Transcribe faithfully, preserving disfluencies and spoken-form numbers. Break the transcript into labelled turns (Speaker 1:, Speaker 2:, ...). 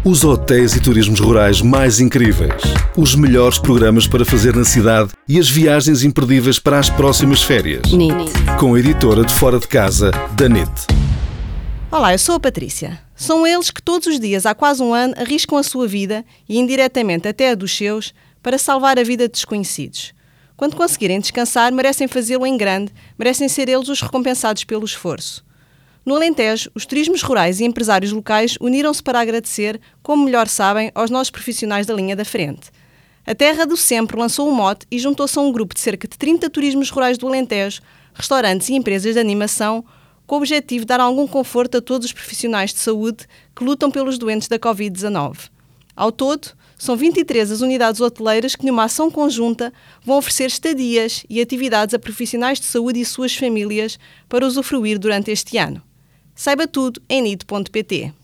Speaker 1: Os hotéis e turismos rurais mais incríveis. Os melhores programas para fazer na cidade e as viagens imperdíveis para as próximas férias.
Speaker 2: N I T.
Speaker 1: Com a editora de Fora de Casa, da N I T.
Speaker 2: Olá, eu sou a Patrícia. São eles que todos os dias, há quase um ano, arriscam a sua vida e indiretamente até a dos seus para salvar a vida de desconhecidos. Quando conseguirem descansar, merecem fazê-lo em grande, merecem ser eles os recompensados pelo esforço. No Alentejo, os turismos rurais e empresários locais uniram-se para agradecer, como melhor sabem, aos nossos profissionais da linha da frente. A Terra do Sempre lançou um mote e juntou-se a um grupo de cerca de trinta turismos rurais do Alentejo, restaurantes e empresas de animação, com o objetivo de dar algum conforto a todos os profissionais de saúde que lutam pelos doentes da covid dezenove. Ao todo, são vinte e três as unidades hoteleiras que, numa ação conjunta, vão oferecer estadias e atividades a profissionais de saúde e suas famílias para usufruir durante este ano. Saiba tudo em N I T ponto P T.